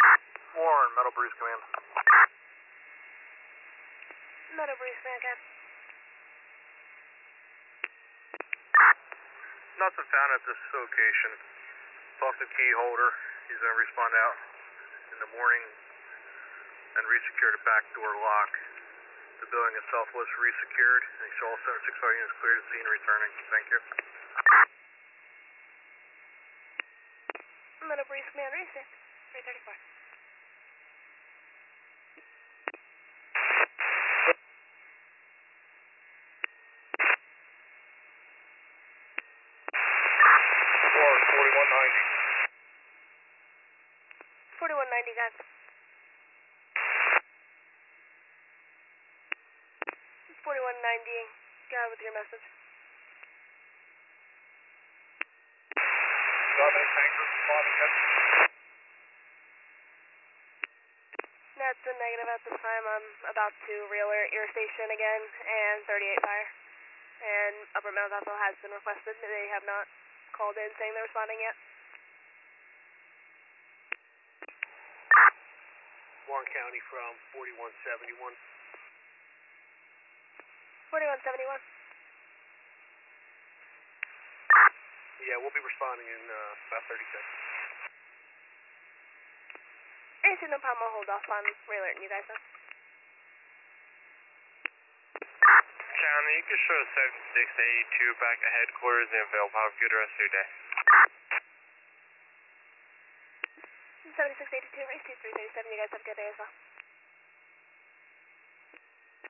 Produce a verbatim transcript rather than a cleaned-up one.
Warren, Metal Breeze Command. Metal Breeze Command, again. Nothing found at this location. Talked to key holder. He's going to respond out in the morning and resecure the back door lock. The building itself was resecured. And so all seven six five units cleared the scene returning. Thank you. Metal Breeze Command, reset. three thirty-four. Warren, forty-one ninety. forty-one ninety, guys. forty-one ninety, go with your message. Dominic Tanker, responding yet? That's a negative at this time. I'm about to re-alert your station again, and thirty-eight fire. And Upper Mount Bethel has been requested. They have not called in saying they're responding yet. Warren County from forty-one seventy-one. forty-one seventy-one. Yeah, we'll be responding in uh, about thirty seconds. Anything, no problem. I'll hold off on re-alerting you guys now. County, you can show seventy-six eighty-two back to headquarters and available. Have a good rest of your day. seventy-six eighty-two, race two three thirty-seven. You guys have a good day as well.